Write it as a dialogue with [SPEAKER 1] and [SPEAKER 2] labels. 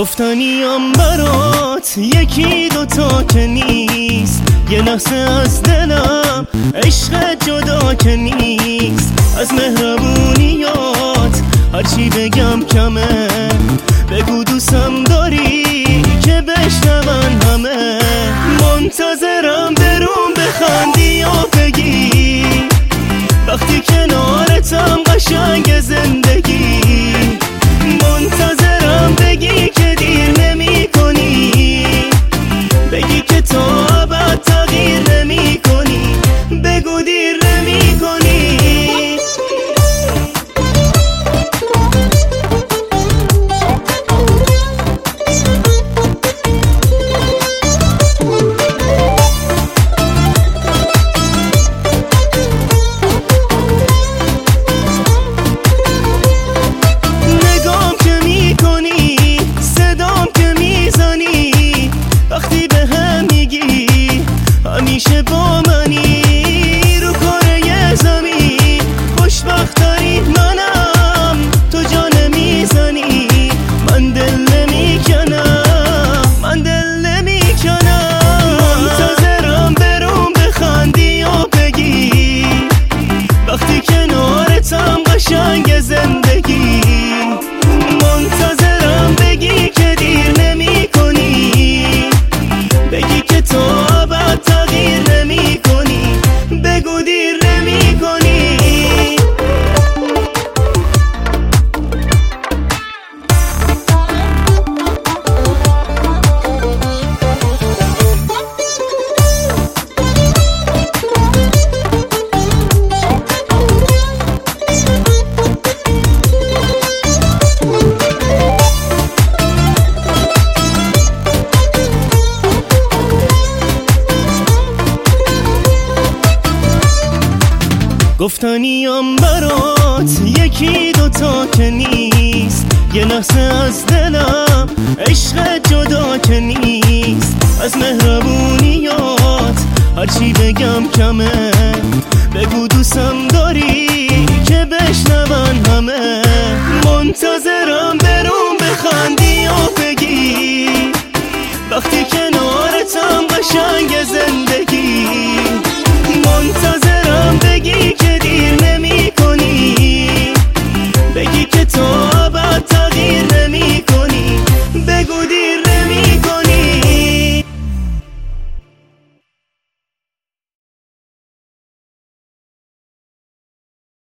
[SPEAKER 1] گفتنیم برات یکی دوتا که نیست، یه لحظه از دلم عشق جدا که نیست. از مهربونیات هرچی بگم کمه، بگو دوستم داری که بشنون همه. منتظرم برون بخندی و بگی وقتی کنارتم قشنگ زندگی. منتظرم بگی که دیر نمی کنی، بگی که تو ابد تغییر نمی کنی، بگو دیر نمی کنی. همیشه با منی رو کره زمین، خوشبخت‌ترین منم، تو جا نمیزنی، من دل نمیکنم، من دل نمیکنم. منتظرم برون بخندی و بگی وقتی کنارتم قشنگ زندگی. منتظرم بگی که دیر نمی کنی، بگی که تو ابد تغییر نمی کنی، بگو دیر نمی کنی. گفتنیم برات یکی دوتا که نیست، یه لحظه از دلم عشق جدا که نیست. از مهربونیات هرچی بگم کمه،